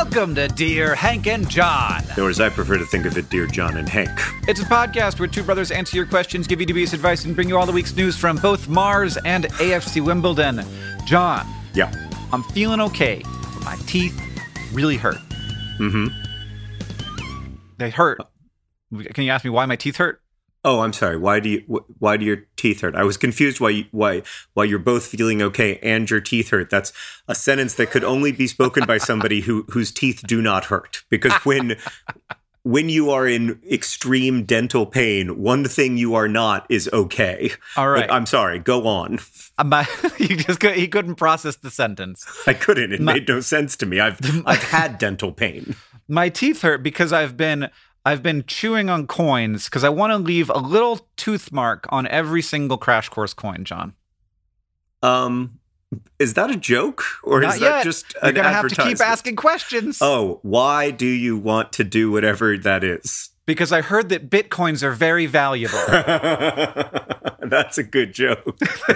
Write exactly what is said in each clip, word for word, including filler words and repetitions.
Welcome to Dear Hank and John. Or as I prefer to think of it, Dear John and Hank. It's a podcast where two brothers answer your questions, give you dubious advice, and bring you all the week's news from both Mars and A F C Wimbledon. John. Yeah. I'm feeling okay, but my teeth really hurt. Mm-hmm. They hurt. Can you ask me why my teeth hurt? Oh, I'm sorry. Why do you? Wh- why do your teeth hurt? I was confused why you, why why you're both feeling okay and your teeth hurt. That's a sentence that could only be spoken by somebody who whose teeth do not hurt. Because when when you are in extreme dental pain, one thing you are not is okay. All right. But I'm sorry. Go on. My, you just could, he couldn't process the sentence. I couldn't. It My, made no sense to me. I've I've had dental pain. My teeth hurt because I've been. I've been chewing on coins because I want to leave a little tooth mark on every single Crash Course coin, John. Um, is that a joke or Not is yet. that just You're an gonna have to keep advertisement? asking questions. Oh, why do you want to do whatever that is? Because I heard that Bitcoins are very valuable. That's a good joke.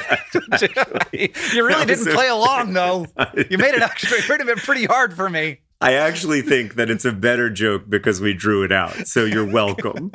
You really didn't play along, though. You made it actually it been pretty hard for me. I actually think that it's a better joke because we drew it out, so you're welcome.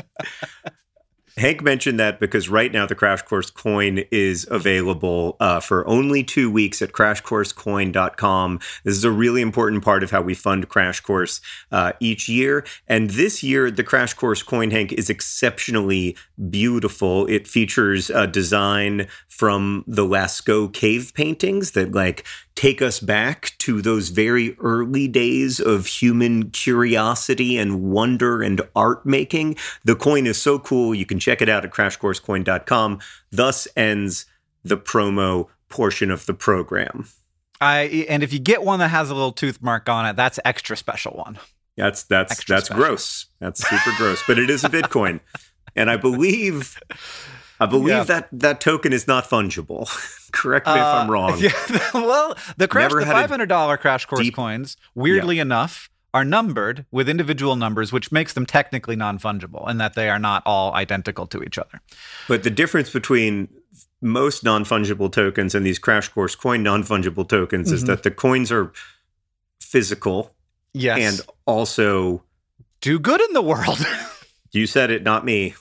Hank mentioned that because right now the Crash Course coin is available uh, for only two weeks at crash course coin dot com. This is a really important part of how we fund Crash Course uh, each year. And this year, the Crash Course coin, Hank, is exceptionally beautiful. It features a design from the Lascaux cave paintings that like take us back to those very early days of human curiosity and wonder and art making. The coin is so cool. You can check it out at crash course coin dot com. Thus ends the promo portion of the program. I and if you get one that has a little tooth mark on it, that's extra special one. That's that's Extra that's special. gross. That's super gross. But it is a Bitcoin. And I believe I believe Yeah. that that token is not fungible. Correct me Uh, if I'm wrong. Yeah, well, the crash, Never the had a five hundred dollars Crash Course deep- coins, weirdly enough, are numbered with individual numbers, which makes them technically non-fungible, in that they are not all identical to each other. But the difference between most non-fungible tokens and these Crash Course coin non-fungible tokens Mm-hmm. is that the coins are physical Yes, and also, do good in the world. you said it, not me.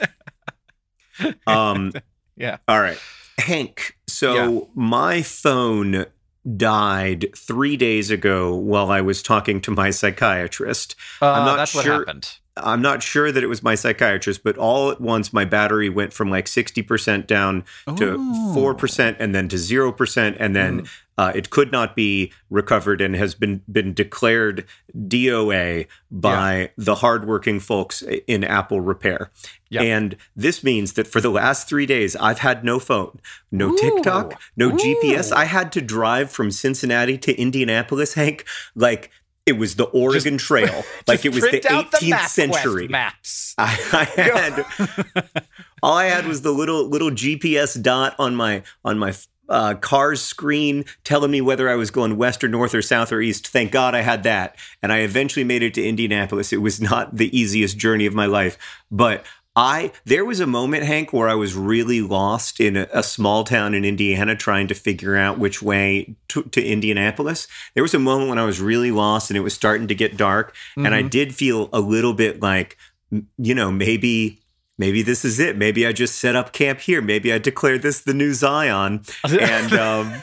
Um, Yeah. all right. Hank, so Yeah. my phone died three days ago while I was talking to my psychiatrist. Uh, I'm not that's sure. what happened. I'm not sure that it was my psychiatrist, but all at once my battery went from like sixty percent down to Ooh. four percent and then to zero percent. And then Mm. uh, it could not be recovered and has been, been declared D O A by the hardworking folks in Apple Repair. Yeah. And this means that for the last three days, I've had no phone, no Ooh. TikTok, no G P S. Ooh. I had to drive from Cincinnati to Indianapolis, Hank, like it was the Oregon Trail, like Just it was the print out the eighteenth MapQuest century. maps. I, I had all I had was the little little G P S dot on my on my uh, car's screen telling me whether I was going west or north or south or east. Thank God I had that, and I eventually made it to Indianapolis. It was not the easiest journey of my life, but I there was a moment, Hank, where I was really lost in a, a small town in Indiana trying to figure out which way to, to Indianapolis. There was a moment when I was really lost and it was starting to get dark. Mm-hmm. And I did feel a little bit like, you know, maybe maybe this is it. Maybe I just set up camp here. Maybe I declare this the new Zion. And um,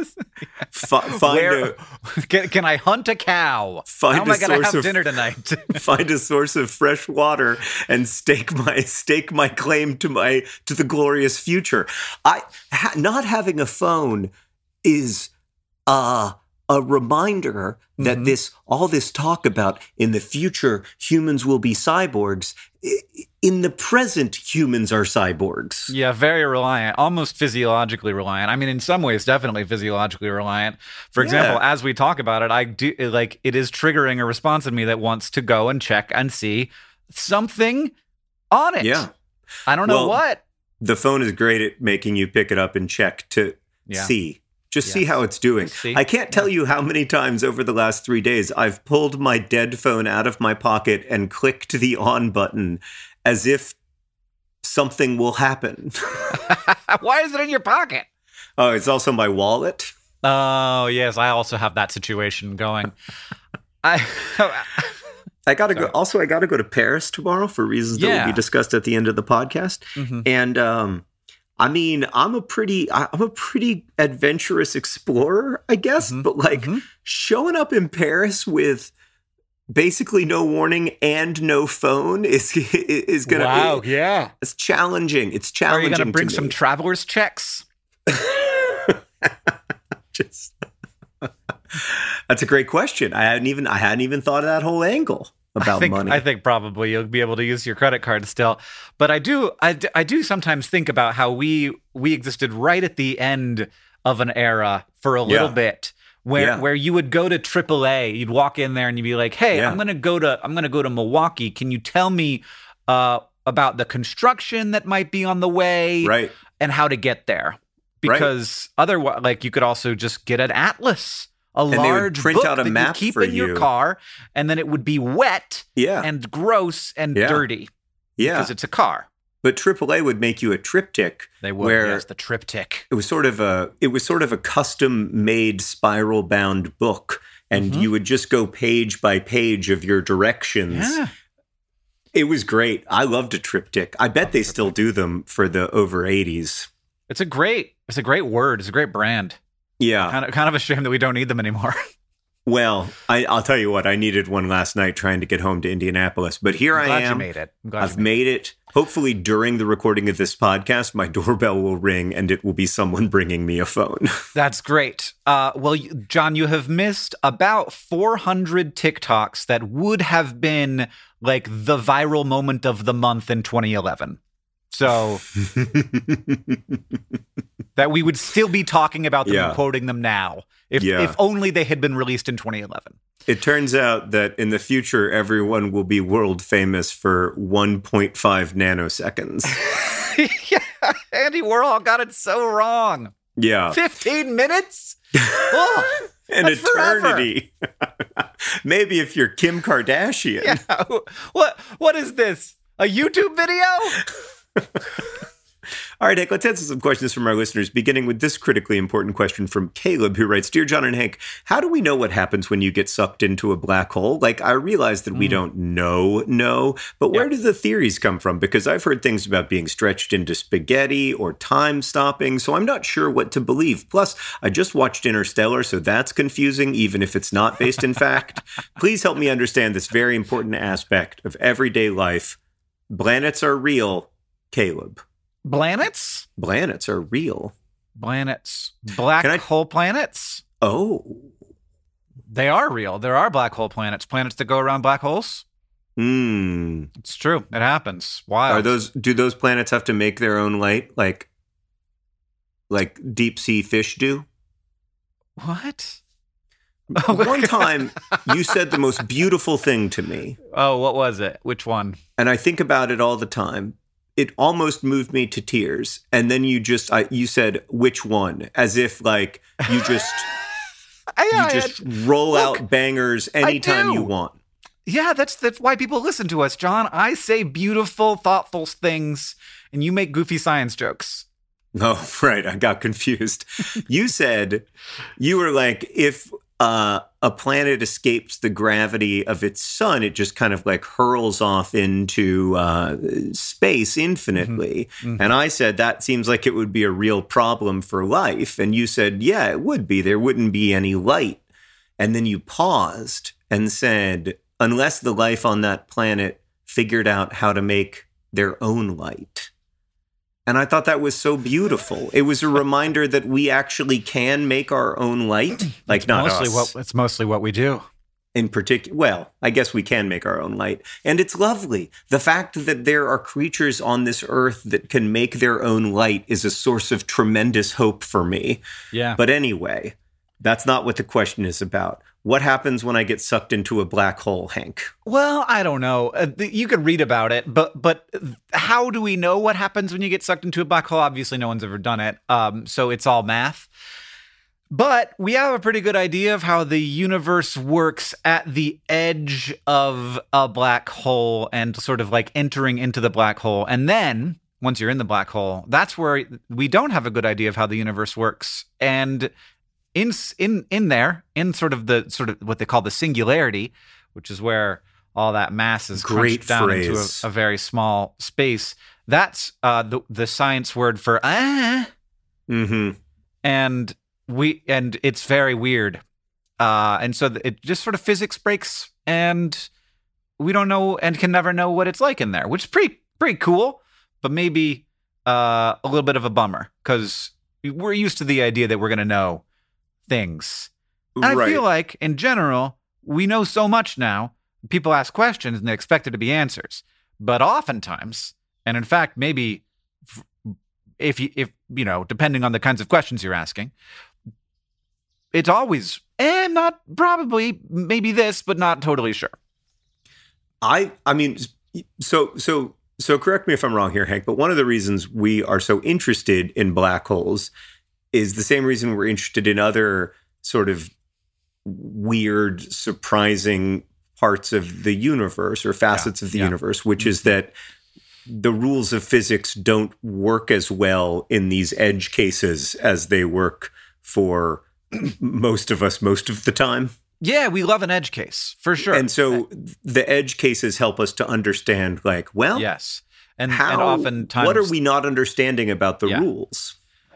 f- find Where, a... can, can I hunt a cow? Find How am a I going to source have of- dinner tonight? find a source of fresh water and stake my stake my claim to my to the glorious future. I ha, not having a phone is uh a reminder that Mhm. this all this talk about in the future humans will be cyborgs. I- In the present, humans are cyborgs. Yeah, very reliant, almost physiologically reliant. I mean, in some ways, definitely physiologically reliant. For example, Yeah. as we talk about it, I do like it is triggering a response in me that wants to go and check and see something on it. Yeah. I don't know Well, what. The phone is great at making you pick it up and check to Yeah. see. Just see Yes. how it's doing. See? I can't tell you how many times over the last three days I've pulled my dead phone out of my pocket and clicked the on button as if something will happen. Why is it in your pocket? Oh, it's also my wallet. Oh, yes. I also have that situation going. I I gotta Sorry. go. Also, I gotta go to Paris tomorrow for reasons that Yeah. will be discussed at the end of the podcast. Mhm. And um, I mean, I'm a pretty, I'm a pretty adventurous explorer, I guess. Mhm. But like Mhm. showing up in Paris with basically no warning and no phone is is gonna Wow, be, yeah. it's challenging. It's Are challenging. you going to bring me. some traveler's checks? Just that's a great question. I hadn't even I hadn't even thought of that whole angle about I think, money. I think probably you'll be able to use your credit card still. But I do, I, d- I do sometimes think about how we we existed right at the end of an era for a little Yeah. bit, where Yeah. where you would go to triple A, you'd walk in there and you'd be like, "Hey, Yeah. I'm gonna go to I'm gonna go to Milwaukee. Can you tell me uh, about the construction that might be on the way, Right. and how to get there?" Because otherwise, like you could also just get an atlas. A they would large print book out a that you map keep for in your you. car, and then it would be wet Yeah. and gross and Yeah. dirty yeah. because it's a car. But triple A would make you a triptych. They would. Where Yes, the triptych. it was sort of a it was sort of a custom made spiral bound book, and Mhm. you would just go page by page of your directions. Yeah. It was great. I loved a triptych. I bet they still do them for the over eighties. It's a great. It's a great word. It's a great brand. Yeah. Kind of, kind of a shame that we don't need them anymore. Well, I, I'll tell you what. I needed one last night trying to get home to Indianapolis, but here I'm I glad am. you made it. I'm glad I've you made made it. Hopefully, during the recording of this podcast, my doorbell will ring and it will be someone bringing me a phone. it. That's great. Uh, well, you- John, you have missed about four hundred TikToks that would have been like the viral moment of the month in twenty eleven. So that we would still be talking about them Yeah. and quoting them now, if Yeah. if only they had been released in twenty eleven. It turns out that in the future, everyone will be world famous for one point five nanoseconds. Yeah, Andy Warhol got it so wrong. Yeah. fifteen minutes? Oh, An that's forever. eternity. Maybe if you're Kim Kardashian. Yeah. What what is this? A YouTube video? All right, Hank, let's answer some questions from our listeners, beginning with this critically important question from Caleb, who writes, Dear John and Hank, how do we know what happens when you get sucked into a black hole? Like, I realize that we don't know, know, but where Yeah. do the theories come from? Because I've heard things about being stretched into spaghetti or time stopping, so I'm not sure what to believe. Plus, I just watched Interstellar, so that's confusing, even if it's not based in fact. Please help me understand this very important aspect of everyday life. Planets are real, Caleb. Planets? Planets are real. Planets. Black Can I- hole planets? Oh. They are real. There are black hole planets. Planets that go around black holes. Hmm. It's true. It happens. Wild. Are those do those planets have to make their own light like like deep sea fish do? What? One time you said the most beautiful thing to me, Oh, what was it? Which one? and I think about it all the time. It almost moved me to tears. And then you just I, you said which one, as if like you just I, you I- just roll look, out bangers anytime do. you want. yeah, that's that's why people listen to us, John. I say beautiful, thoughtful things, and you make goofy science jokes. Oh, right. I got confused. You said you were like, if uh, a planet escapes the gravity of its sun, it just kind of like hurls off into uh, space infinitely. Mhm. And I said, that seems like it would be a real problem for life. And you said, yeah, it would be. There wouldn't be any light. And then you paused and said, unless the life on that planet figured out how to make their own light. And I thought that was so beautiful. It was a reminder that we actually can make our own light. Like It's not mostly us what it's mostly what we do. in particular. Well, I guess we can make our own light. And it's lovely. The fact that there are creatures on this earth that can make their own light is a source of tremendous hope for me. Yeah. But anyway, that's not what the question is about. What happens when I get sucked into a black hole, Hank? Well, I don't know. Uh, th- you could read about it, but but how do we know what happens when you get sucked into a black hole? Obviously, no one's ever done it, um, so it's all math. But we have a pretty good idea of how the universe works at the edge of a black hole and sort of like entering into the black hole. And then once you're in the black hole, that's where we don't have a good idea of how the universe works. And in in in there, in sort of the sort of what they call the singularity, which is where all that mass is Great crunched down phrase. into a, a very small space. That's uh, the the science word for ah, Mm-hmm. and we and it's very weird, uh, and so it just sort of physics breaks, and we don't know and can never know what it's like in there, which is pretty pretty cool, but maybe uh, a little bit of a bummer because we're used to the idea that we're going to know things. And I Right. feel like, in general, we know so much now. People ask questions and they expect there to be answers. But oftentimes, and in fact, maybe f- if you, if you know, depending on the kinds of questions you're asking, it's always, eh, not probably, maybe this, but not totally sure. I I mean, so so so correct me if I'm wrong here, Hank, but one of the reasons we are so interested in black holes is the same reason we're interested in other sort of weird, surprising parts of the universe or facets Yeah, of the yeah. universe, which is that the rules of physics don't work as well in these edge cases as they work for most of us most of the time. Yeah, we love an edge case, for sure. And so the edge cases help us to understand, like, well, yes. And, how, and oftentimes, what are we not understanding about the Yeah. rules?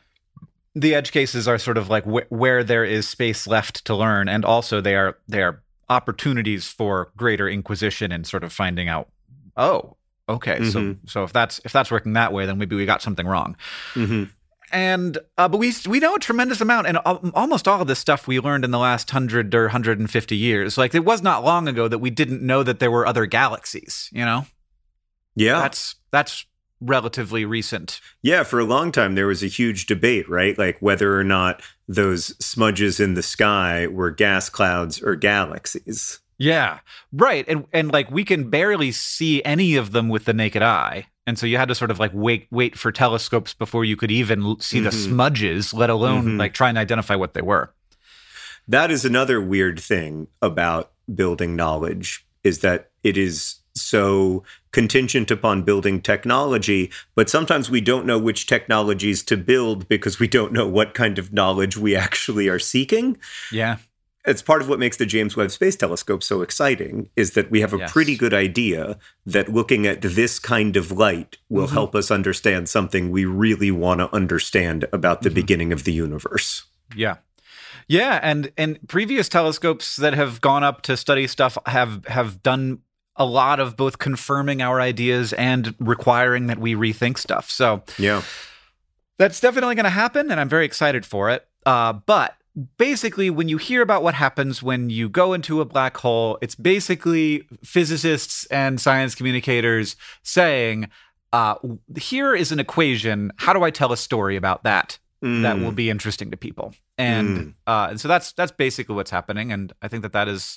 the edge cases are sort of like wh- where there is space left to learn, and also they are they are opportunities for greater inquisition and sort of finding out, oh, okay, so Mhm. so if that's if that's working that way, then maybe we got something wrong. Mm-hmm. And uh, but we we know a tremendous amount, and al- almost all of this stuff we learned in the last hundred or hundred and fifty years. Like it was not long ago that we didn't know that there were other galaxies. You know, Yeah. that's that's relatively recent. Yeah, for a long time, there was a huge debate, right? Like whether or not those smudges in the sky were gas clouds or galaxies. Yeah, right. And and like we can barely see any of them with the naked eye. And so you had to sort of like wait wait for telescopes before you could even l- see the Mhm. smudges, let alone Mhm. like try and identify what they were. That is another weird thing about building knowledge, is that it is so contingent upon building technology, but sometimes we don't know which technologies to build because we don't know what kind of knowledge we actually are seeking. Yeah. It's part of what makes the James Webb Space Telescope so exciting, is that we have a Yes. pretty good idea that looking at this kind of light will Mhm. help us understand something we really want to understand about the Mhm. beginning of the universe. Yeah. Yeah, and and previous telescopes that have gone up to study stuff have have done a lot of both confirming our ideas and requiring that we rethink stuff. So Yeah. that's definitely going to happen, and I'm very excited for it. Uh, but basically, when you hear about what happens when you go into a black hole, it's basically physicists and science communicators saying, uh, here is an equation. How do I tell a story about that that Mm. will be interesting to people? And Mm. uh, and so that's that's basically what's happening, and I think that that is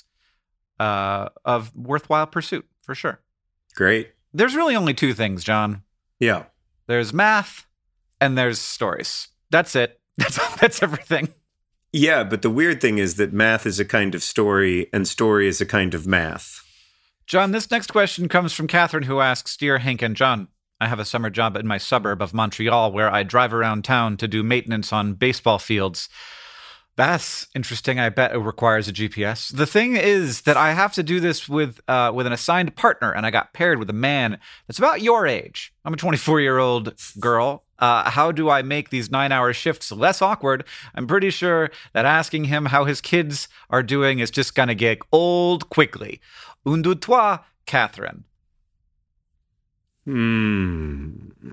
uh, of worthwhile pursuit for sure. Great. There's really only two things, John. Yeah. There's math and there's stories. That's it. That's that's everything. Yeah, but the weird thing is that math is a kind of story and story is a kind of math. John, this next question comes from Catherine, who asks, Dear Hank and John, I have a summer job in my suburb of Montreal where I drive around town to do maintenance on baseball fields. That's interesting. I bet it requires a G P S. The thing is that I have to do this with uh, with an assigned partner, and I got paired with a man that's about your age. I'm a twenty-four-year-old girl. Uh, how do I make these nine-hour shifts less awkward? I'm pretty sure that asking him how his kids are doing is just going to get old quickly. Un, deux, trois, Catherine. Hmm.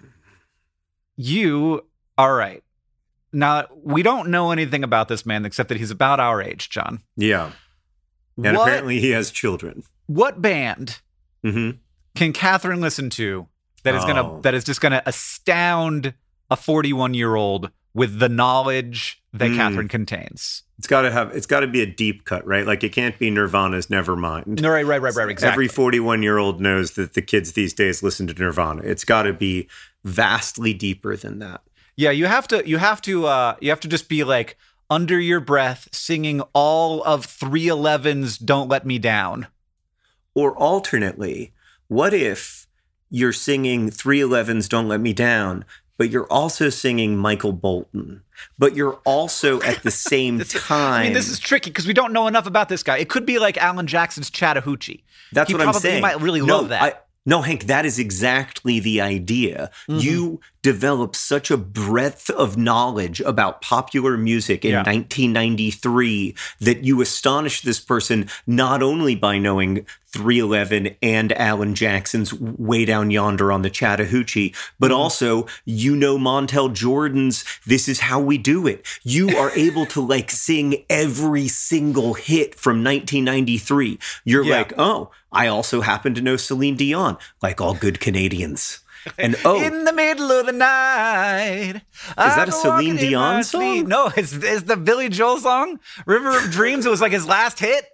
You are right. Now, we don't know anything about this man except that he's about our age, John. Yeah. And what, apparently he has children. what band Mm-hmm. can Catherine listen to that is Oh. gonna that is just gonna astound a forty-one-year-old with the knowledge that Mm. Catherine contains? It's got to have. It's got to be a deep cut, right? Like it can't be Nirvana's Nevermind. No, right, right, right, right, exactly. Every forty-one-year-old knows that the kids these days listen to Nirvana. It's got to be vastly deeper than that. Yeah, you have to you have to uh you have to just be like under your breath singing all of three eleven's Don't Let Me Down. Or alternately, what if you're singing three eleven's Don't Let Me Down, but you're also singing Michael Bolton. But you're also at the same time. I mean, this is tricky because we don't know enough about this guy. It could be like Alan Jackson's Chattahoochee. That's he what probably, I'm saying. He might really no, love that. I, no, Hank, that is exactly the idea. Mm-hmm. You develop such a breadth of knowledge about popular music in yeah. nineteen ninety-three that you astonish this person not only by knowing three eleven and Alan Jackson's Way Down Yonder on the Chattahoochee, but mm-hmm. also you know Montel Jordan's This Is How We Do It. You are able to like sing every single hit from nineteen ninety-three. You're yeah. like, oh, I also happen to know Celine Dion, like all good Canadians. And oh, in the middle of the night, is that a Celine Dion song? No, it's, it's the Billy Joel song, River of Dreams. It was like his last hit.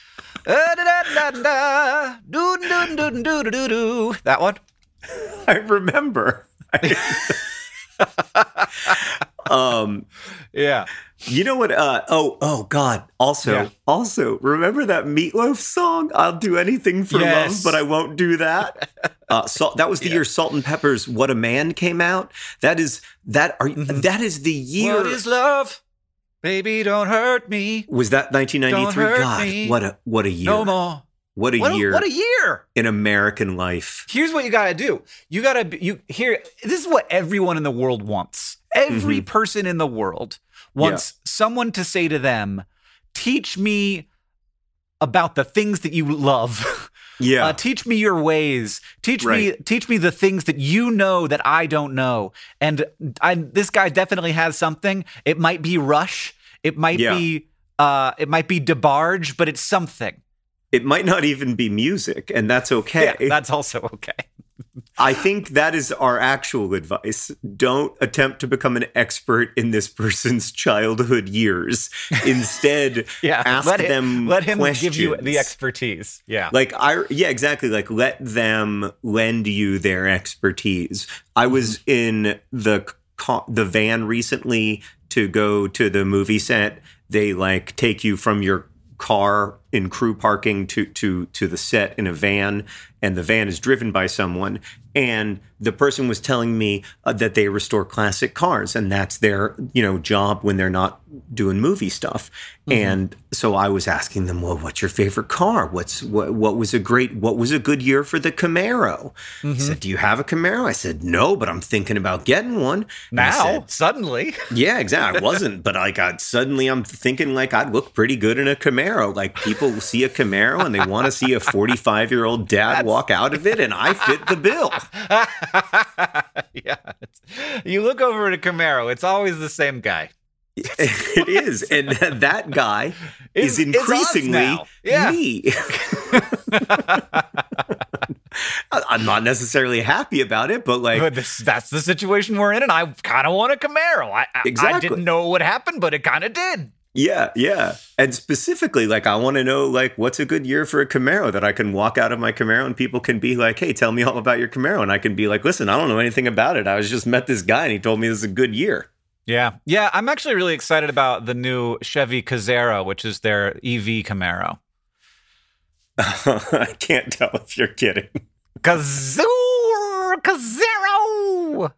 That one? I remember. um, yeah. You know what? Uh, oh, oh God. Also, yeah. also, remember that Meatloaf song? I'll do anything for yes. love, but I won't do that. Uh, so, that was the yeah. year Salt and Pepper's What a Man came out. That is that. Are mm-hmm. that is the year? What is love? Baby, don't hurt me. Was that nineteen ninety-three? Don't hurt God, me. what a what a year! No more. What a what year! A, what a year in American life. Here's what you gotta do. You gotta you here. This is what everyone in the world wants. Every mm-hmm. person in the world wants yeah. someone to say to them, "Teach me about the things that you love." Yeah. Uh, teach me your ways. Teach right. me teach me the things that you know that I don't know. And I, this guy definitely has something. It might be Rush. It might yeah. be uh, it might be DeBarge, but it's something. It might not even be music, and that's okay. Yeah, that's also okay. I think that is our actual advice. Don't attempt to become an expert in this person's childhood years. Instead, yeah, ask let them him, let him questions. give you the expertise. Yeah. Like I yeah, exactly. Like let them lend you their expertise. I was in the the van recently to go to the movie set. They like take you from your car in crew parking to to to the set in a van, and the van is driven by someone, and the person was telling me uh, that they restore classic cars, and that's their, you know, job when they're not doing movie stuff. Mm-hmm. And so I was asking them, well, what's your favorite car? What's what, what was a great what was a good year for the Camaro? Mm-hmm. He said, do you have a Camaro? I said, no, but I'm thinking about getting one. Now, said, suddenly. Yeah, exactly. I wasn't, but I got suddenly I'm thinking like I'd look pretty good in a Camaro. Like people see a Camaro and they want to see a forty-five-year-old dad That's... walk out of it, and I fit the bill. Yeah. You look over at a Camaro, it's always the same guy. It is. And that guy it's, is increasingly yeah. me. I'm not necessarily happy about it, but like... But this, that's the situation we're in, and I kind of want a Camaro. I, I, exactly. I didn't know what happened, but it kind of did. Yeah, yeah. And specifically, like, I want to know, like, what's a good year for a Camaro that I can walk out of my Camaro and people can be like, hey, tell me all about your Camaro. And I can be like, listen, I don't know anything about it. I was just met this guy and he told me this is a good year. Yeah. Yeah, I'm actually really excited about the new Chevy Casera, which is their E V Camaro. I can't tell if you're kidding. Kazoo! Casero!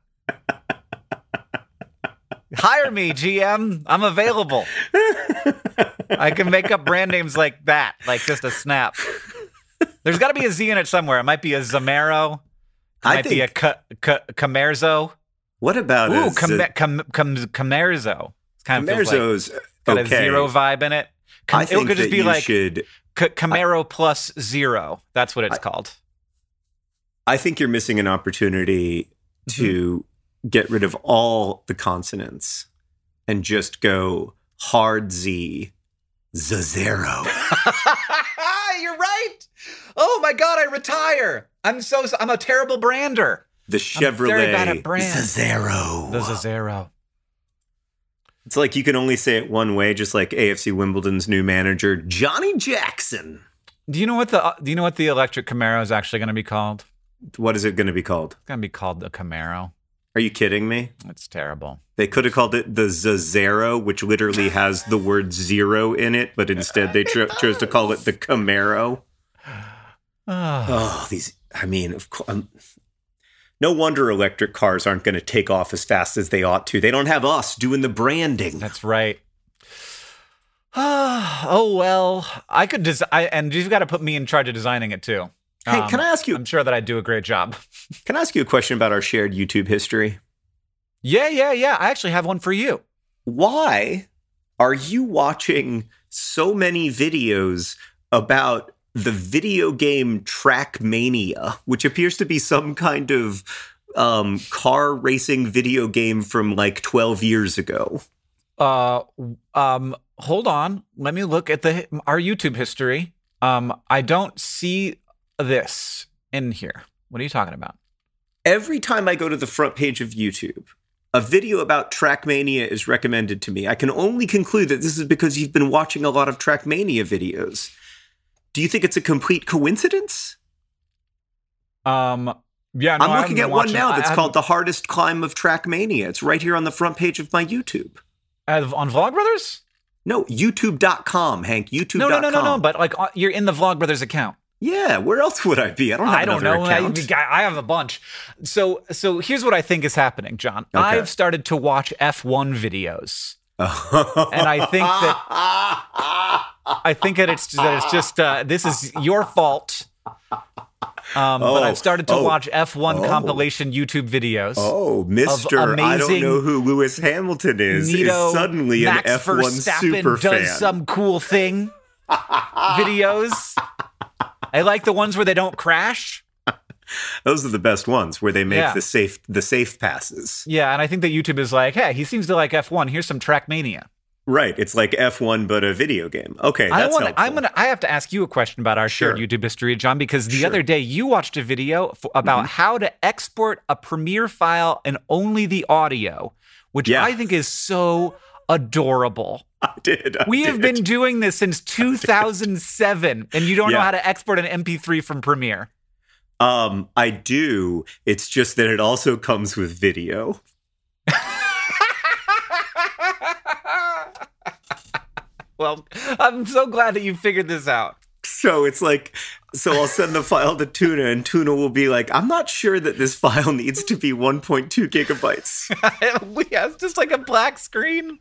Hire me, G M. I'm available. I can make up brand names like that, like just a snap. There's got to be a Z in it somewhere. It might be a Zamero. It I might think, be a ca- ca- Camerzo. What about Ooh, a cam- cam- cam- Camerzo. It's kind of Camerzo's feels like got okay. a zero vibe in it. Cam- I think it could just that be you like should, ca- Camaro I, plus zero. That's what it's I, called. I think you're missing an opportunity mm-hmm. to get rid of all the consonants and just go hard Z, Zazero. You're right. Oh my God, I retire. I'm so, I'm a terrible brander. The Chevrolet I'm very bad at brand. Zazero. The Zazero. It's like you can only say it one way, just like A F C Wimbledon's new manager, Johnny Jackson. Do you know what the, do you know what the electric Camaro is actually going to be called? What is it going to be called? It's going to be called the Camaro. Are you kidding me? It's terrible. They could have called it the Zazero, which literally has the word zero in it, but instead they cho- chose to call it the Camaro. Oh, oh these, I mean, of course, um, No wonder electric cars aren't going to take off as fast as they ought to. They don't have us doing the branding. That's right. Oh, well, I could design, and you've got to put me in charge of designing it too. Hey, um, can I ask you? I'm sure that I'd do a great job. Can I ask you a question about our shared YouTube history? Yeah, yeah, yeah. I actually have one for you. Why are you watching so many videos about the video game Trackmania, which appears to be some kind of um, car racing video game from like twelve years ago? Uh, um, hold on. Let me look at the our YouTube history. Um, I don't see this in here. What are you talking about? Every time I go to the front page of YouTube, a video about Trackmania is recommended to me. I can only conclude that this is because you've been watching a lot of Trackmania videos. Do you think it's a complete coincidence? Um, yeah, no, I'm looking at one now that's I, called The Hardest Climb of Trackmania. It's right here on the front page of my YouTube. Uh, on Vlogbrothers? No, YouTube dot com, Hank. YouTube dot com. No, no, no, no, no. But like, uh, you're in the Vlogbrothers account. Yeah, where else would I be? I don't have I don't another know. account. I, I have a bunch. So, so here's what I think is happening, John. Okay. I've started to watch F one videos, and I think that I think that it's that it's just uh, this is your fault. Um, oh, but I've started to oh, watch F one oh. compilation YouTube videos. Oh, Mister I don't know who Lewis Hamilton is. Nito, is suddenly Max an F one Verstappen super does fan. some cool thing. Videos. I like the ones where they don't crash. Those are the best ones, where they make Yeah. the safe the safe passes. Yeah, and I think that YouTube is like, hey, he seems to like F one. Here's some Trackmania. Right, it's like F one but a video game. Okay, I that's wanna, helpful. I'm gonna. I have to ask you a question about our shared Sure. YouTube history, John, because the Sure. other day you watched a video f- about Mm-hmm. how to export a Premiere file and only the audio, which Yeah. I think is so adorable. I did. I We have did. been doing this since two thousand seven, and you don't know Yeah. how to export an M P three from Premiere. Um, I do. It's just that it also comes with video. Well, I'm so glad that you figured this out. So it's like, so I'll send the file to Tuna, and Tuna will be like, I'm not sure that this file needs to be one point two gigabytes. Yeah, it's just like a black screen.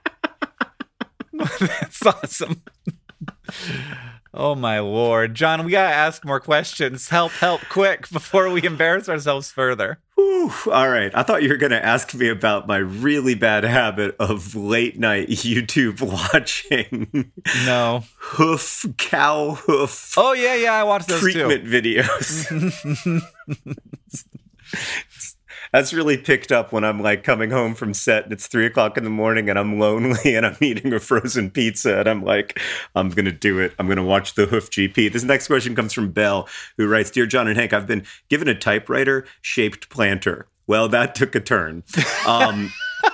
That's awesome. Oh, my Lord. John, we got to ask more questions. Help, help, quick, before we embarrass ourselves further. Whew, all right. I thought you were going to ask me about my really bad habit of late night YouTube watching. No. Hoof, cow hoof. Oh, yeah, yeah, I watched those treatment too. videos. That's really picked up when I'm like coming home from set and it's three o'clock in the morning and I'm lonely and I'm eating a frozen pizza and I'm like, I'm going to do it. I'm going to watch the Hoof G P. This next question comes from Belle, who writes, Dear John and Hank, I've been given a typewriter shaped planter. Well, that took a turn. Um,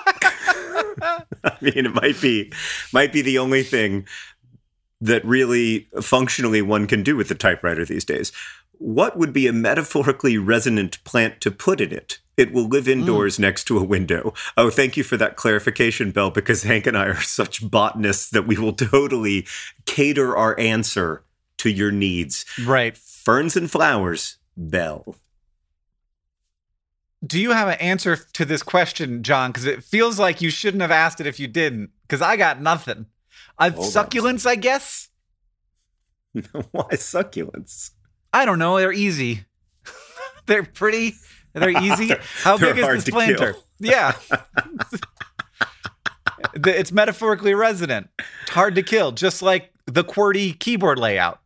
I mean, it might be, might be the only thing that really functionally one can do with the typewriter these days. What would be a metaphorically resonant plant to put in it? It will live indoors mm. next to a window. Oh, thank you for that clarification, Belle, because Hank and I are such botanists that we will totally cater our answer to your needs. Right. Ferns and flowers, Belle. Do you have an answer to this question, John? Because it feels like you shouldn't have asked it if you didn't. Because I got nothing. I've succulents, I guess. Why succulents? I don't know. They're easy. They're pretty. They're easy. they're, How they're big is this planter? Kill. Yeah. It's metaphorically resonant. It's hard to kill, just like the QWERTY keyboard layout.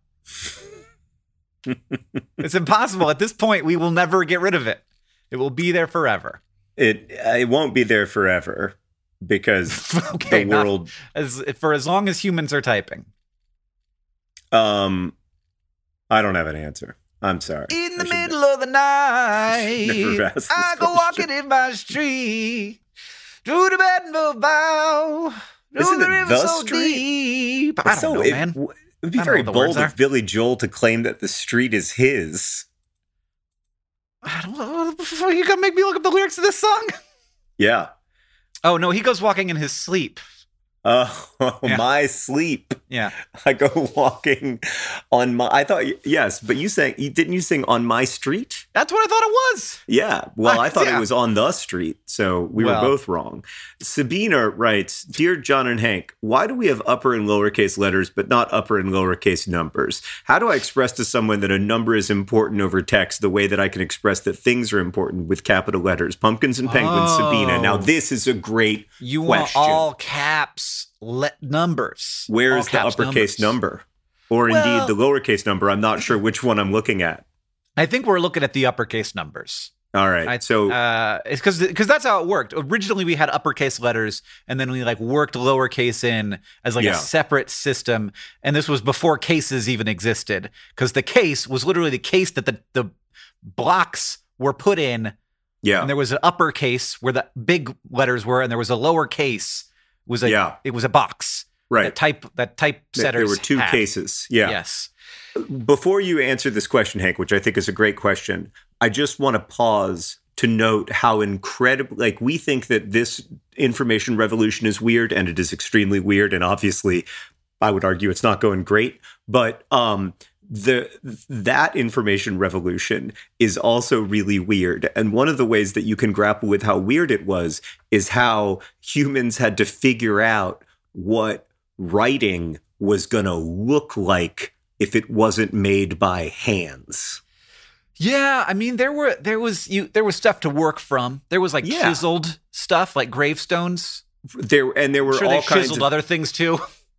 It's impossible. At this point, we will never get rid of it. It will be there forever. It it won't be there forever because okay, the world as for as long as humans are typing. Um, I don't have an answer. I'm sorry. In the middle of the night, I go walking in my street, through the Bentonville Bow, through the river so deep. I don't so, know, it, man. It would be very bold of Billy Joel to claim that the street is his. I don't know. You gonna make me look up the lyrics of this song? Yeah. Oh no, he goes walking in his sleep. Oh, yeah. My sleep. Yeah. I go walking on my, I thought, yes, but you sang, didn't you sing On My Street? That's what I thought it was. Yeah. Well, I thought Yeah. it was on the street, so we Well. were both wrong. Sabina writes, Dear John and Hank, why do we have upper and lowercase letters but not upper and lowercase numbers? How do I express to someone that a number is important over text the way that I can express that things are important with capital letters? Pumpkins and penguins, Oh. Sabina. Now, this is a great You question. want all caps le- numbers. Where All is the caps uppercase numbers. number? Or Well- indeed the lowercase number? I'm not sure which one I'm looking at. I think we're looking at the uppercase numbers. All right. I, so uh, it's because because that's how it worked. Originally, we had uppercase letters, and then we like worked lowercase in as like Yeah. a separate system. And this was before cases even existed, because the case was literally the case that the the blocks were put in, yeah. and there was an uppercase where the big letters were, and there was a lowercase. It was a Yeah. it was a box. Right. That type that type There- setters. There were two had. cases. Yeah. Yes. Before you answer this question, Hank, which I think is a great question, I just want to pause to note how incredible, like, we think that this information revolution is weird, and it is extremely weird. And obviously, I would argue it's not going great. But um, the that information revolution is also really weird. And one of the ways that you can grapple with how weird it was is how humans had to figure out what writing was going to look like if it wasn't made by hands. Yeah, I mean there were there was you there was stuff to work from. There was like Yeah. chiseled stuff like gravestones. There and there were I'm sure all they kinds chiseled of other things too.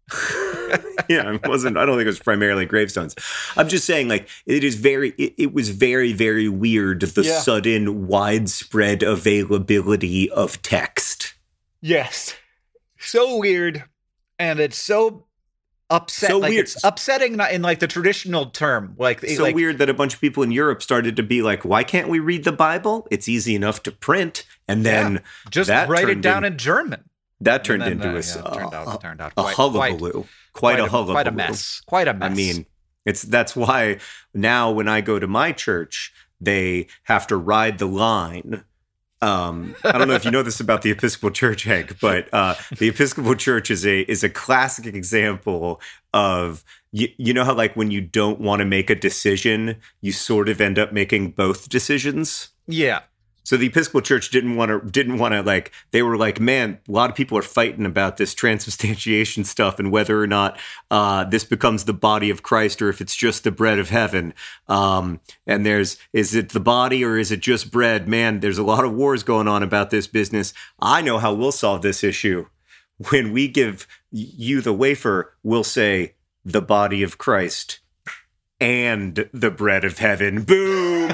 yeah, it wasn't. I don't think it was primarily gravestones. I'm just saying, like, it is very. It, it was very, very weird. The Yeah. sudden, widespread availability of text. Yes. So weird. And it's so upset. So like weird. It's upsetting not in like the traditional term. Like, So like weird that a bunch of people in Europe started to be like, "Why can't we read the Bible? It's easy enough to print." And then just that write it turned down in- in German. that turned And then, into uh, a, yeah, turned out, uh, turned out a quite, hullabaloo. Quite, quite a hullabaloo. Quite a mess. Quite a mess. I mean, it's that's why now when I go to my church, they have to ride the line. Um, I don't know if you know this about the Episcopal Church, Hank, but uh, the Episcopal Church is a is a classic example of you, you know how like when you don't want to make a decision, you sort of end up making both decisions. yeah. So the Episcopal Church didn't want to, didn't want to like, they were like, man, a lot of people are fighting about this transubstantiation stuff and whether or not uh, this becomes the body of Christ or if it's just the bread of heaven. Um, and there's, is it the body or is it just bread? Man, there's a lot of wars going on about this business. I know how we'll solve this issue. When we give you the wafer, we'll say the body of Christ and the bread of heaven. Boom.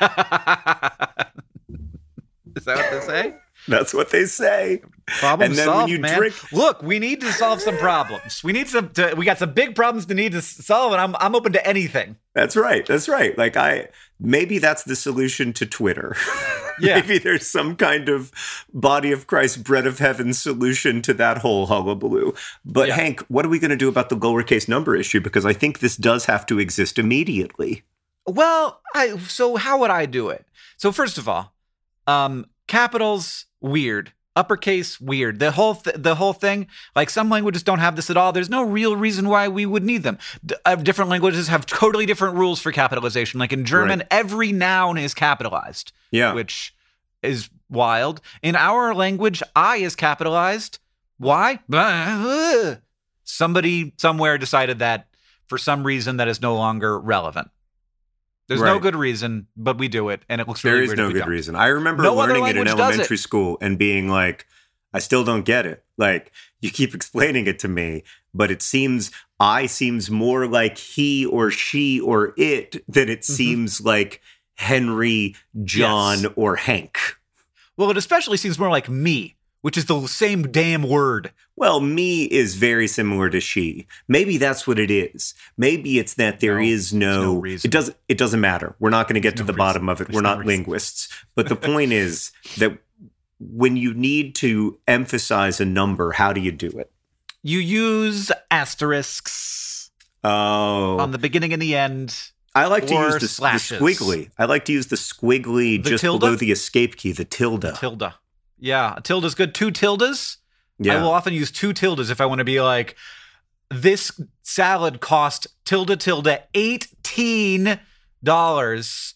Is that what they say? That's what they say. Problem And then solved, when you man. drink- Look, we need to solve some problems. We need some. To, we got some big problems to need to s- solve, and I'm I'm open to anything. That's right. That's right. Like I, maybe that's the solution to Twitter. Yeah. Maybe there's some kind of body of Christ, bread of heaven solution to that whole hullabaloo. But Yeah. Hank, what are we going to do about the lowercase number issue? Because I think this does have to exist immediately. Well, I so how would I do it? So first of all, um, capitals weird, uppercase weird. The whole th- the whole thing. Like some languages don't have this at all. There's no real reason why we would need them. D- uh, different languages have totally different rules for capitalization. Like in German, Right. every noun is capitalized. Yeah. Which is wild. In our language, I is capitalized. Why? Somebody somewhere decided that for some reason that is no longer relevant. There's no Right. good reason, but we do it, and it looks really There is weird no if we good don't. reason. I remember No other learning it in language does it. elementary school and being like, I still don't get it. Like, you keep explaining it to me, but it seems I seems more like he or she or it than it Mm-hmm. seems like Henry, John, Yes. or Hank. Well, it especially seems more like me, which is the same damn word. Well, me is very similar to she. Maybe that's what it is. Maybe it's that there No, is no, there's no reason. it doesn't it doesn't matter. We're not going to get to no the reason. bottom of it. There's We're no not reason. linguists. But the point is that when you need to emphasize a number, how do you do it? You use asterisks Oh, on the beginning and the end. I like to or use the, the slashes. squiggly. I like to use the squiggly The just tilde? below the escape key, the tilde. Tilde. Yeah, a tilde's good. Two tildes. Yeah. I will often use two tildes if I want to be like, this salad cost tilde tilde eighteen dollars.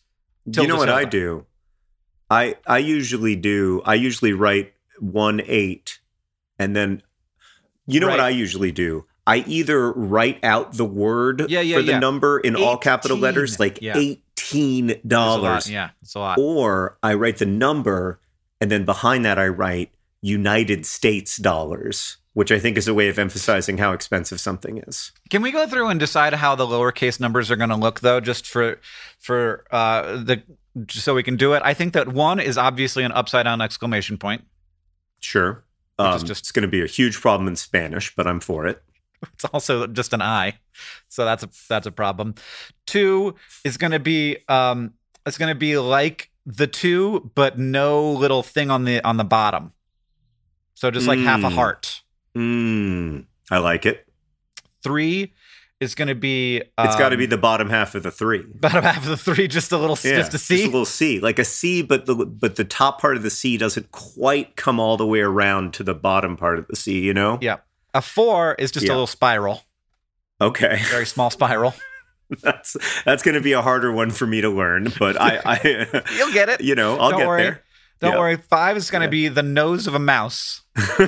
You know what tilde. I do? I I usually do. I usually write one eight, and then you know Right. what I usually do? I either write out the word Yeah, yeah, for the yeah. number in all capital eighteen. letters, like Yeah. eighteen It's a lot. dollars, Yeah, it's a lot. or I write the number, and then behind that I write United States dollars, which I think is a way of emphasizing how expensive something is. Can we go through and decide how the lowercase numbers are going to look, though, just for for uh, the just so we can do it? I think that one is obviously an upside down exclamation point. Sure. Which Um, is just- it's going to be a huge problem in Spanish, but I'm for it. It's also just an I, so that's a that's a problem. Two is going to be um, it's going to be like the two, but no little thing on the on the bottom. So just like half a Mm. heart. Mm, I like it. Three is going to be It's got to um, be the bottom half of the three. bottom half of the three, just a little, Yeah, just a C. Just a little C, like a C, but the but the top part of the C doesn't quite come all the way around to the bottom part of the C. You know? Yeah. A four is just Yeah. a little spiral, Okay, very small spiral. that's that's going to be a harder one for me to learn, but I, I You'll get it. you know, I'll Don't get worry. there. Don't Yeah. worry. Five is going to Yeah. be the nose of a mouse.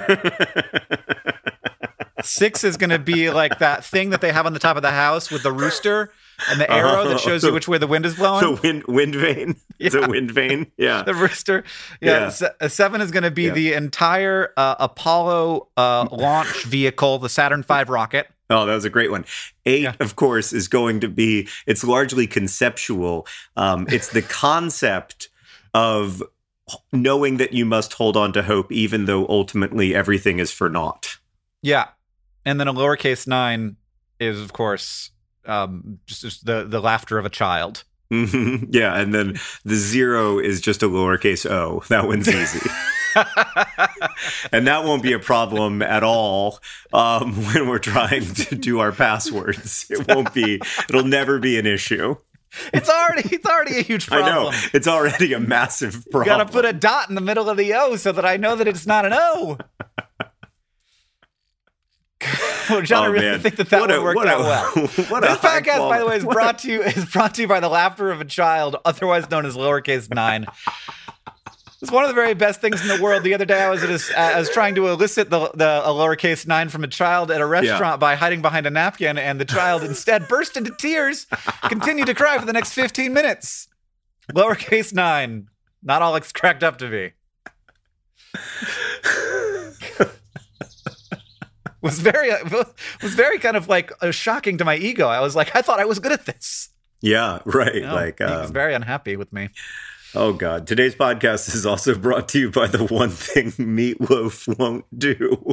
Six is going to be like that thing that they have on the top of the house with the rooster and the arrow that shows you which way the wind is blowing. the wind wind vane. It's Yeah. a wind vane. Yeah. The rooster. Yeah. Yeah. Se- uh, seven is going to be Yeah. the entire uh, Apollo uh, launch vehicle, the Saturn five rocket. Oh, that was a great one. Eight, Yeah. of course, is going to be, it's largely conceptual. Um, it's the concept of knowing that you must hold on to hope, even though ultimately everything is for naught. Yeah. And then a lowercase nine is, of course, um, just, just the, the laughter of a child. Mhm. Yeah. And then the zero is just a lowercase o. That one's easy. And that won't be a problem at all um, when we're trying to do our passwords. It won't be, it'll never be an issue. It's already it's already a huge problem. I know. It's already a massive You problem. gotta put a dot in the middle of the O so that I know that it's not an O. Well, John, I Oh, really man. think that that What would a- work what a- out well. what a This high podcast, by the way, is quality- brought to you is brought to you by the laughter of a child, otherwise known as lowercase nine. It's one of the very best things in the world. The other day, I was at a, I was trying to elicit the, the a lowercase nine from a child at a restaurant by hiding behind a napkin, and the child instead burst into tears, continued to cry for the next fifteen minutes. Lowercase nine, not all it's cracked up to be. was very was very kind of like uh, shocking to my ego. I was like, I thought I was good at this. Yeah, right. No, like, he was um, very unhappy with me. oh God. Today's podcast is also brought to you by the one thing Meatloaf won't do.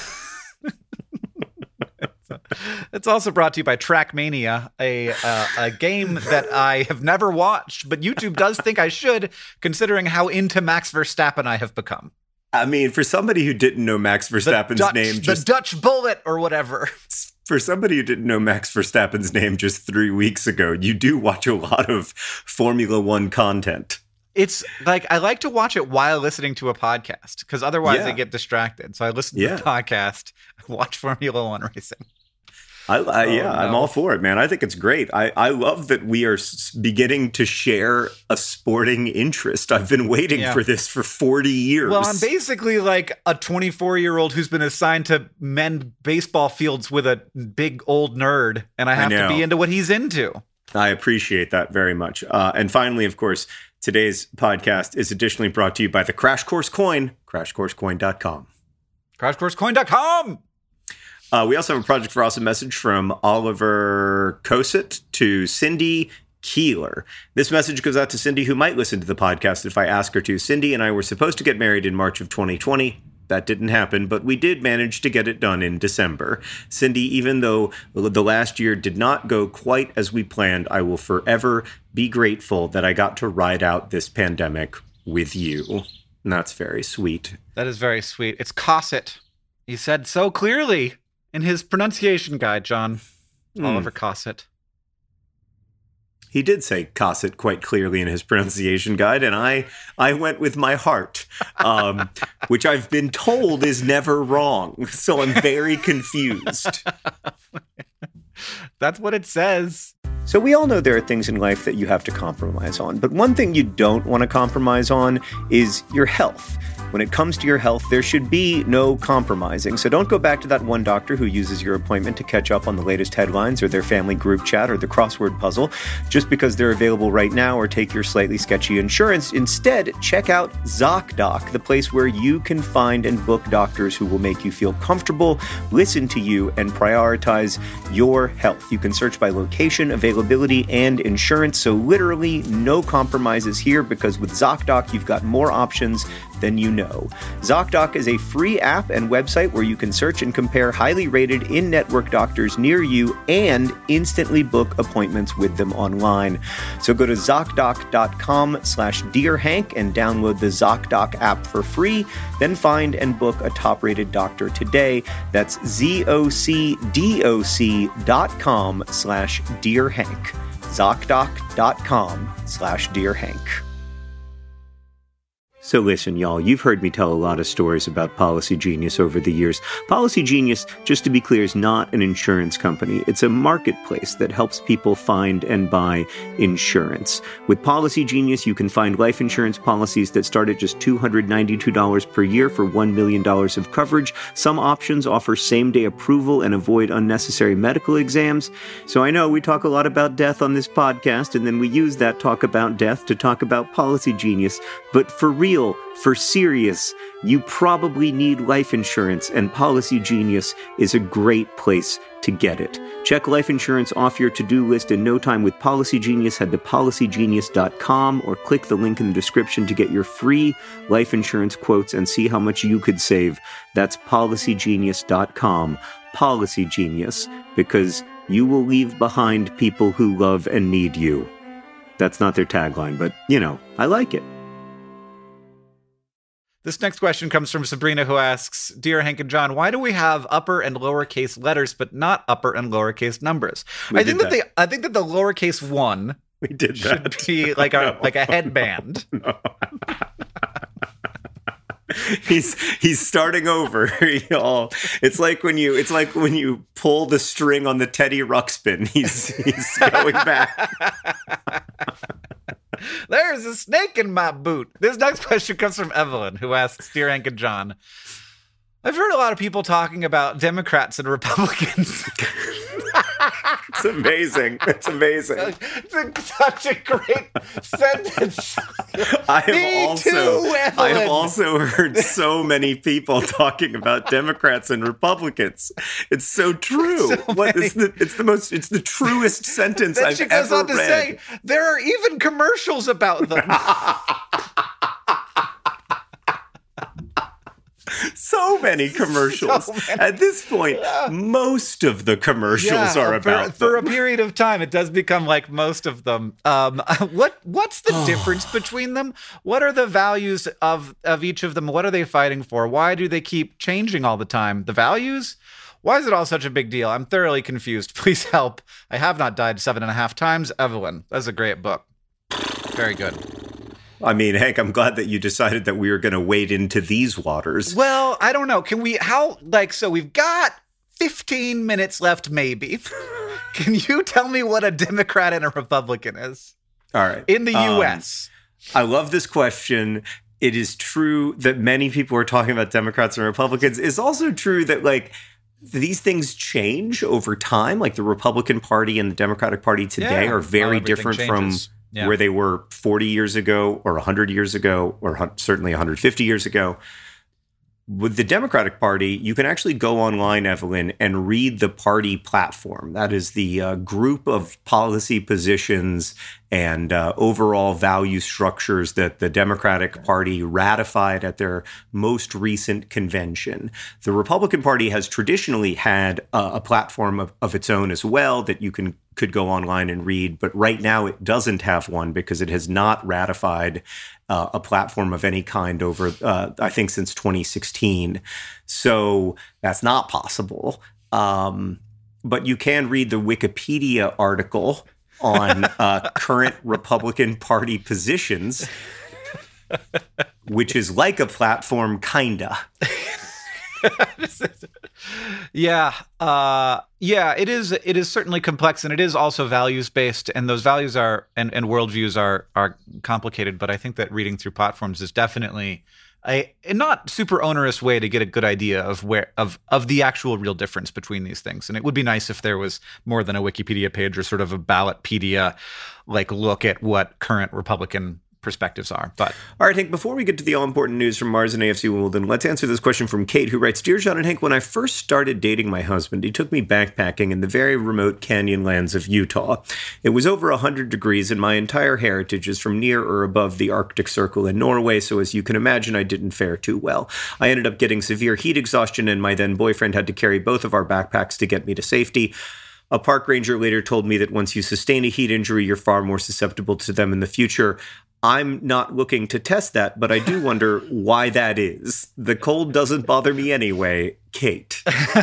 It's also brought to you by Trackmania, a uh, a game that I have never watched, but YouTube does think I should, considering how into Max Verstappen I have become. I mean, for somebody who didn't know Max The Verstappen's Dutch, name, the just Dutch Bullet or whatever. for somebody who didn't know Max Verstappen's name just three weeks ago, you do watch a lot of Formula One content. It's like I like to watch it while listening to a podcast because otherwise Yeah. I get distracted. So I listen to Yeah. the podcast, watch Formula One racing. I, I yeah, Oh, I'm no. all for it, man. I think it's great. I, I love that we are s- beginning to share a sporting interest. I've been waiting Yeah. for this for forty years. Well, I'm basically like a twenty-four year old who's been assigned to mend baseball fields with a big old nerd, and I have to know. be into what he's into. I appreciate that very much. Uh, and finally, of course, today's podcast is additionally brought to you by the Crash Course Coin, crash course coin dot com. crash course coin dot com. Uh, we also have a Project for Awesome message from Oliver Cosett to Cindy Keeler. This message goes out to Cindy, who might listen to the podcast if I ask her to. Cindy and I were supposed to get married in March of twenty twenty. That didn't happen, but we did manage to get it done in December. Cindy, even though the last year did not go quite as we planned, I will forever be grateful that I got to ride out this pandemic with you. And that's very sweet. That is very sweet. It's Cosset. He said so clearly in his pronunciation guide, John. Hmm. Oliver Cosset. He did say Cosset quite clearly in his pronunciation guide, and I I went with my heart, um, which I've been told is never wrong. So I'm very confused. That's what it says. So we all know there are things in life that you have to compromise on, but one thing you don't want to compromise on is your health. When it comes to your health, there should be no compromising. So don't go back to that one doctor who uses your appointment to catch up on the latest headlines or their family group chat or the crossword puzzle just because they're available right now, or take your slightly sketchy insurance. Instead, check out ZocDoc, the place where you can find and book doctors who will make you feel comfortable, listen to you, and prioritize your health. You can search by location, availability, and insurance. So literally no compromises here, because with ZocDoc, you've got more options than you know. ZocDoc is a free app and website where you can search and compare highly rated in-network doctors near you and instantly book appointments with them online. So go to ZocDoc.com slash DearHank and download the ZocDoc app for free. Then find and book a top-rated doctor today. That's ZocDoc dot com slash DearHank. ZocDoc.com slash DearHank. So listen, y'all, you've heard me tell a lot of stories about Policy Genius over the years. Policy Genius, just to be clear, is not an insurance company. It's a marketplace that helps people find and buy insurance. With Policy Genius, you can find life insurance policies that start at just two hundred ninety-two dollars per year for one million dollars of coverage. Some options offer same-day approval and avoid unnecessary medical exams. So I know we talk a lot about death on this podcast, and then we use that talk about death to talk about Policy Genius. But for real, for serious, you probably need life insurance, and Policy Genius is a great place to get it. Check life insurance off your to-do list in no time with Policy Genius. Head to policy genius dot com or click the link in the description to get your free life insurance quotes and see how much you could save. That's policy genius dot com. Policy Genius, because you will leave behind people who love and need you. That's not their tagline, but, you know, I like it. This next question comes from Sabrina, who asks, Dear Hank and John, why do we have upper and lowercase letters, but not upper and lowercase numbers? We I think that, that. the I think that the lowercase one we did should that. be like a No. like a headband. No. he's he's starting over, y'all. It's like when you it's like when you pull the string on the Teddy Ruxpin. He's he's going back. There's a snake in my boot. This next question comes from Evelyn, who asks, Dear Hank and John, I've heard a lot of people talking about Democrats and Republicans. It's amazing. It's amazing. It's a, such a great sentence. I have Me also too, I Evelyn. have also heard so many people talking about Democrats and Republicans. It's so true. So what many. is the it's the most it's the truest sentence Then I've she goes ever on to read. say, there are even commercials about them. So many commercials. So many. At this point, most of the commercials are for, about for a them. period of time. It does become like most of them. Um, what what's the difference between them? What are the values of of each of them? What are they fighting for? Why do they keep changing all the time? The values? Why is it all such a big deal? I'm thoroughly confused. Please help. I have not died seven and a half times. Evelyn, that's a great book. Very good. I mean, Hank, I'm glad that you decided that we were going to wade into these waters. Well, I don't know. Can we, how, like, so we've got fifteen minutes left, maybe. Can you tell me what a Democrat and a Republican is? All right. In the Um, U S? I love this question. It is true that many people are talking about Democrats and Republicans. It's also true that, like, these things change over time. Like, the Republican Party and the Democratic Party today Yeah. are very Well, everything different changes. from Yeah. where they were forty years ago or one hundred years ago or hun- certainly one hundred fifty years ago. With the Democratic Party, you can actually go online, Evelyn, and read the party platform. That is the uh, group of policy positions and uh, overall value structures that the Democratic Party ratified at their most recent convention. The Republican Party has traditionally had uh, a platform of, of its own as well that you can could go online and read, but right now it doesn't have one because it has not ratified uh, a platform of any kind over, uh, I think, since twenty sixteen. So that's not possible. Um, but you can read the Wikipedia article on uh, current Republican Party positions, which is like a platform, kinda. yeah, uh, yeah. It is. It is certainly complex, and it is also values based. And those values are and, and worldviews are are complicated. But I think that reading through platforms is definitely a, a not super onerous way to get a good idea of where of of the actual real difference between these things. And it would be nice if there was more than a Wikipedia page or sort of a ballotpedia like look at what current Republican perspectives are. But all right, Hank, before we get to the all-important news from Mars and A F C Wimbledon, let's answer this question from Kate, who writes, Dear John and Hank, when I first started dating my husband, he took me backpacking in the very remote canyon lands of Utah. It was over one hundred degrees, and my entire heritage is from near or above the Arctic Circle in Norway, so as you can imagine, I didn't fare too well. I ended up getting severe heat exhaustion, and my then boyfriend had to carry both of our backpacks to get me to safety. A park ranger later told me that once you sustain a heat injury, you're far more susceptible to them in the future. I'm not looking to test that, but I do wonder why that is. The cold doesn't bother me anyway. Kate.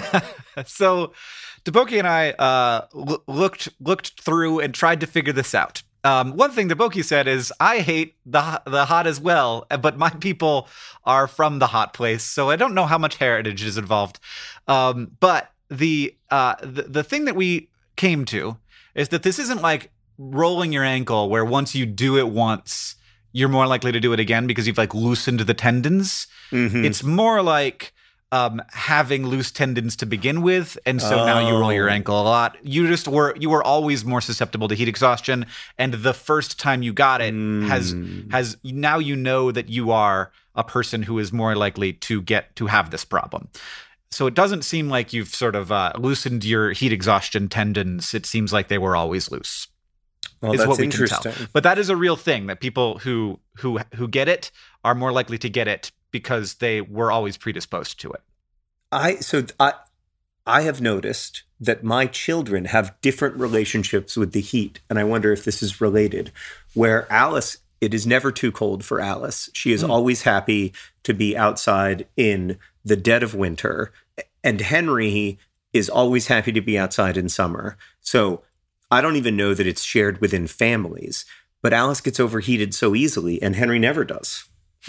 So Deboki and I uh, l- looked looked through and tried to figure this out. Um, one thing Deboki said is, I hate the the hot as well, but my people are from the hot place, so I don't know how much heritage is involved. Um, but the, uh, the the thing that we came to is that this isn't like rolling your ankle where once you do it once, you're more likely to do it again because you've like loosened the tendons. Mm-hmm. It's more like um, having loose tendons to begin with, and so oh. now you roll your ankle a lot. You just were you were always more susceptible to heat exhaustion, and the first time you got it mm. has has now you know that you are a person who is more likely to get to have this problem. So it doesn't seem like you've sort of uh, loosened your heat exhaustion tendons. It seems like they were always loose. Well, is that's what we interesting. Can tell. But that is a real thing, that people who who who get it are more likely to get it because they were always predisposed to it. I so I I have noticed that my children have different relationships with the heat, and I wonder if this is related. Where Alice, it is never too cold for Alice. She is mm. always happy to be outside in the dead of winter, and Henry is always happy to be outside in summer. So I don't even know that it's shared within families, but Alice gets overheated so easily, and Henry never does.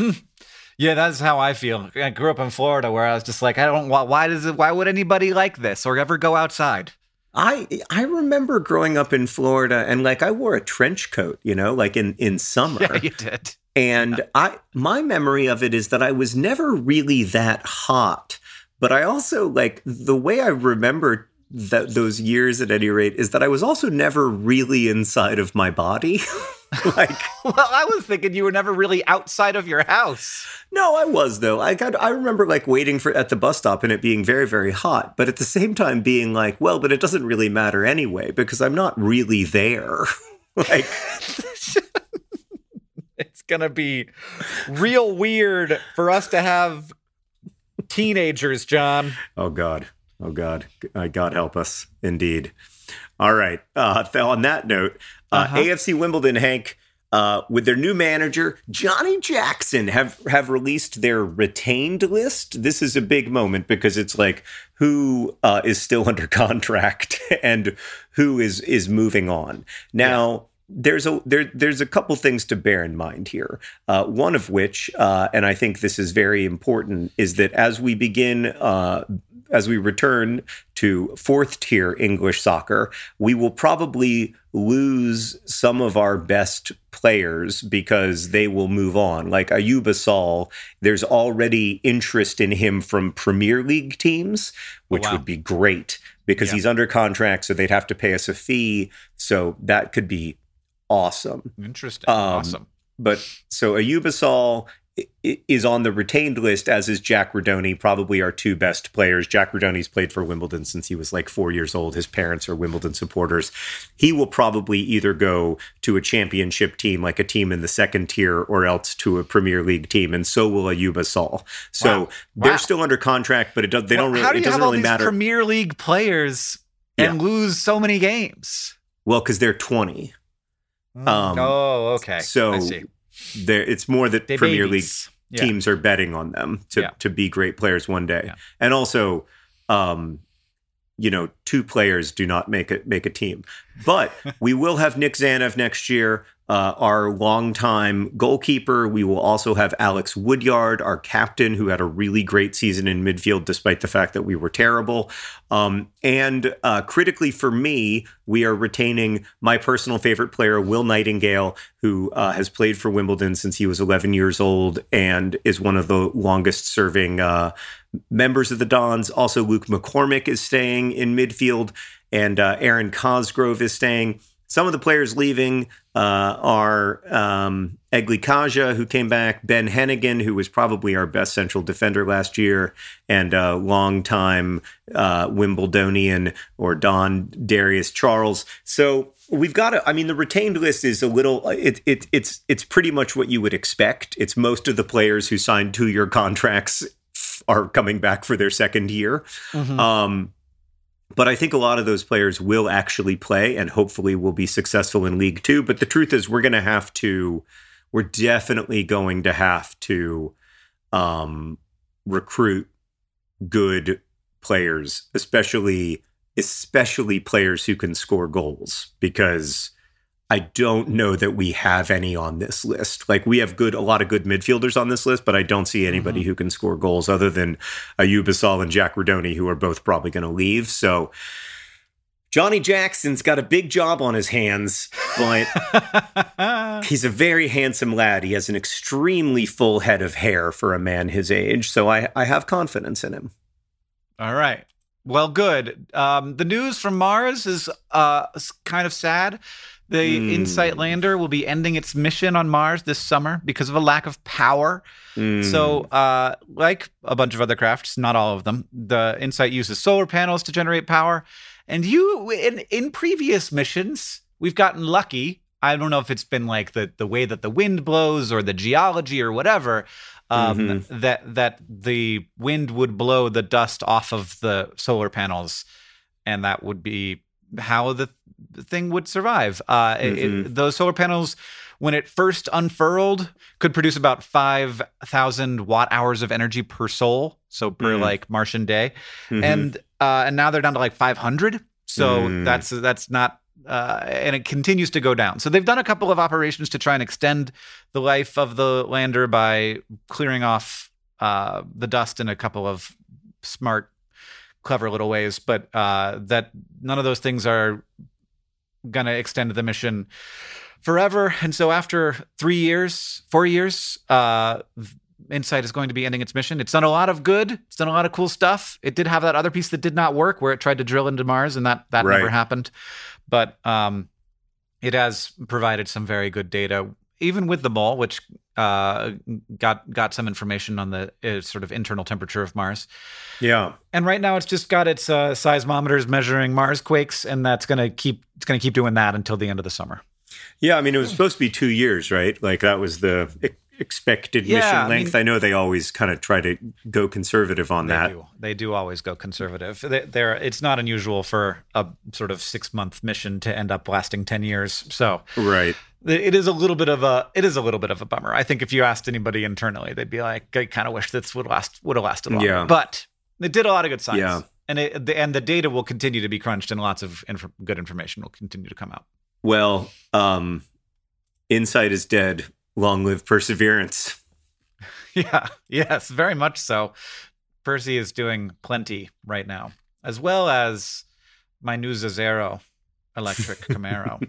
Yeah, that's how I feel. I grew up in Florida, where I was just like, I don't. Why, why does it? Why would anybody like this or ever go outside? I I remember growing up in Florida, and like I wore a trench coat, you know, like in in summer. Yeah, you did. And yeah. I my memory of it is that I was never really that hot, but I also like the way I remember that those years at any rate is that I was also never really inside of my body. Like, well, I was thinking you were never really outside of your house. No, I was though. I got I remember like waiting for at the bus stop and it being very, very hot, but at the same time being like, well, but it doesn't really matter anyway because I'm not really there. Like, it's gonna be real weird for us to have teenagers, John. Oh God. Oh, God. Uh, God help us. Indeed. All right. Uh, on that note, uh, uh-huh. A F C Wimbledon, Hank, uh, with their new manager, Johnny Jackson, have, have released their retained list. This is a big moment because it's like who uh, is still under contract and who is is moving on. Now, yeah. There's a there there's a couple things to bear in mind here. Uh, one of which, uh, and I think this is very important, is that as we begin, uh, as we return to fourth tier English soccer, we will probably lose some of our best players because they will move on. Like Ayoub Assal, there's already interest in him from Premier League teams, which oh, wow. would be great because yeah. he's under contract, so they'd have to pay us a fee. So that could be awesome. Interesting. Um, awesome. But so Ayoub Assal is on the retained list, as is Jack Rodoni, probably our two best players. Jack Rodoni's played for Wimbledon since he was like four years old. His parents are Wimbledon supporters. He will probably either go to a championship team, like a team in the second tier, or else to a Premier League team, and so will Ayoub Assal. So wow. they're wow. still under contract, but it does, they well, don't really, how do you it doesn't have all really these matter. Premier League players and yeah. lose so many games? Well, because they're twenty. Mm. Um, oh, okay. So I see. There, it's more that they Premier babies. League teams yeah. are betting on them to, yeah. to be great players one day. Yeah. And also, um, you know, two players do not make a, make a team. But we will have Nick Zanev next year, uh, our longtime goalkeeper. We will also have Alex Woodyard, our captain, who had a really great season in midfield, despite the fact that we were terrible. Um, and uh, critically for me, we are retaining my personal favorite player, Will Nightingale, who uh, has played for Wimbledon since he was eleven years old and is one of the longest serving uh, members of the Dons. Also, Luke McCormick is staying in midfield, and uh, Aaron Cosgrove is staying. Some of the players leaving uh, are um, Egli Kaja, who came back, Ben Hennigan, who was probably our best central defender last year, and uh, longtime uh, Wimbledonian or Don Darius Charles. So we've got to, I mean, the retained list is a little, it, it, it's, it's pretty much what you would expect. It's most of the players who signed two-year contracts are coming back for their second year. Mm-hmm. Um, but I think a lot of those players will actually play and hopefully will be successful in League Two. But the truth is we're going to have to, we're definitely going to have to um, recruit good players, especially, especially players who can score goals, because I don't know that we have any on this list. Like, we have good, a lot of good midfielders on this list, but I don't see anybody mm-hmm. who can score goals other than Ayub Asal and Jack Rodoni, who are both probably going to leave. So Johnny Jackson's got a big job on his hands, but he's a very handsome lad. He has an extremely full head of hair for a man his age. So I, I have confidence in him. All right. Well, good. Um, the news from Mars is uh, kind of sad. The mm. InSight lander will be ending its mission on Mars this summer because of a lack of power. Mm. So, uh, like a bunch of other crafts, not all of them, the InSight uses solar panels to generate power. And you, in, in previous missions, we've gotten lucky. I don't know if it's been like the, the way that the wind blows or the geology or whatever, um, mm-hmm. that that the wind would blow the dust off of the solar panels, and that would be how the thing would survive. Uh, mm-hmm. it, those solar panels, when it first unfurled, could produce about five thousand watt hours of energy per sol, so per mm-hmm. like Martian day, mm-hmm. and uh, and now they're down to like five hundred. So mm. that's that's not. Uh, and it continues to go down. So they've done a couple of operations to try and extend the life of the lander by clearing off uh, the dust in a couple of smart, clever little ways. But uh, that none of those things are going to extend the mission forever. And so after three years, four years, uh, InSight is going to be ending its mission. It's done a lot of good. It's done a lot of cool stuff. It did have that other piece that did not work, where it tried to drill into Mars, and that that right. never happened. But um, it has provided some very good data, even with the mole, which uh, got got some information on the uh, sort of internal temperature of Mars. Yeah. And right now, it's just got its uh, seismometers measuring Mars quakes, and that's going to keep it's going to keep doing that until the end of the summer. Yeah, I mean, it was supposed to be two years, right? Like that was the expected yeah, mission I length. mean, I know they always kind of try to go conservative on they that. Do. They do always go conservative. They, they're, it's not unusual for a sort of six-month mission to end up lasting ten years. So right. it is a little bit of a it is a little bit of a bummer. I think if you asked anybody internally, they'd be like, I kind of wish this would last would have lasted longer. Yeah. But it did a lot of good science. Yeah. And it, the, and the data will continue to be crunched, and lots of inf- good information will continue to come out. Well, um, InSight is dead. Long live Perseverance. Yeah, yes, very much so. Percy is doing plenty right now, as well as my new Zazero electric Camaro.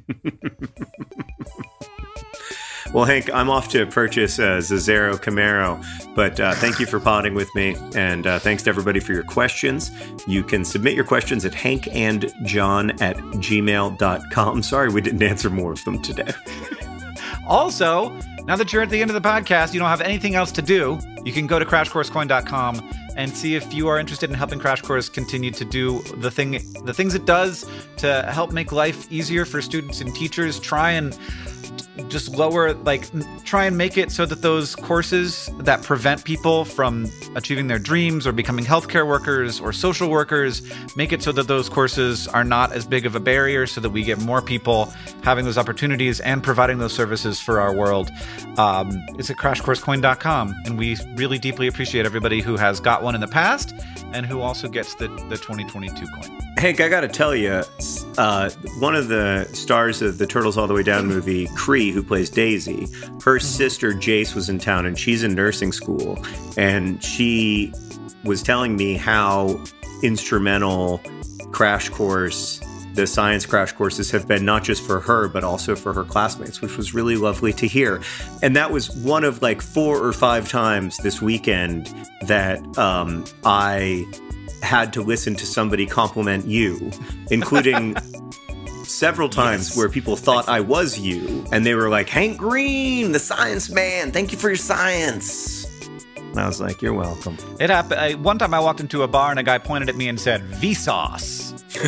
Well, Hank, I'm off to purchase a Zazero Camaro, but uh, thank you for potting with me, and uh, thanks to everybody for your questions. You can submit your questions at hankandjohn at gmail dot com. Sorry we didn't answer more of them today. Also, now that you're at the end of the podcast, you don't have anything else to do. You can go to crash course coin dot com and see if you are interested in helping Crash Course continue to do the thing, the things it does to help make life easier for students and teachers. Try and just lower, like, try and make it so that those courses that prevent people from achieving their dreams or becoming healthcare workers or social workers, make it so that those courses are not as big of a barrier, so that we get more people having those opportunities and providing those services for our world. Um, it's at crash course coin dot com, and we really deeply appreciate everybody who has got one in the past and who also gets the, the twenty twenty-two coin. Hank, I got to tell you, uh, one of the stars of the Turtles All the Way Down movie, Kree, who plays Daisy, her sister Jace was in town, and she's in nursing school. And she was telling me how instrumental Crash Course, the science crash courses, have been, not just for her, but also for her classmates, which was really lovely to hear. And that was one of like four or five times this weekend that um, I had to listen to somebody compliment you, including several times yes. where people thought I was you, and they were like, Hank Green, the science man, thank you for your science. And I was like, you're welcome. It happened. I, one time I walked into a bar and a guy pointed at me and said, Vsauce.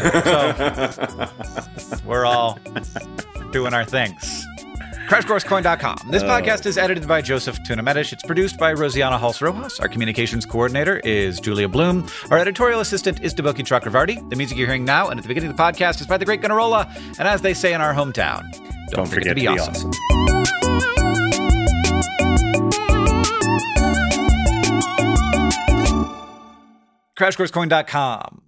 So we're all doing our things. crash course coin dot com. This oh. podcast is edited by Joseph Tuna-Medish. It's produced by Rosiana Halse-Rojas. Our communications coordinator is Julia Bloom. Our editorial assistant is Deboki Chakravarti. The music you're hearing now and at the beginning of the podcast is by the Great Gunnarolla. And as they say in our hometown, don't, don't forget, forget to be, to be awesome. awesome. crash course coin dot com.